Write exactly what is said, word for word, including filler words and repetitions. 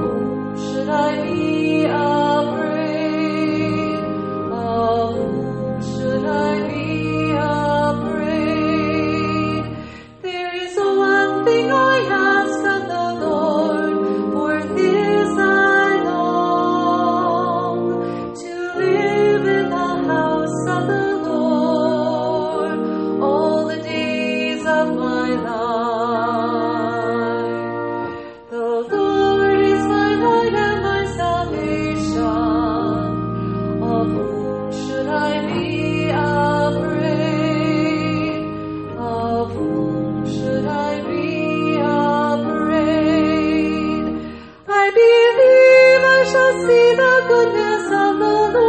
whom should I be afraid? Of whom should I be afraid? There is one thing I ask of the Lord, for this I long, to live in the house of the Lord all the days of my life. The Lord is my light and my salvation. Of whom should I be afraid? Of whom should I be afraid? I believe I shall see the goodness of the Lord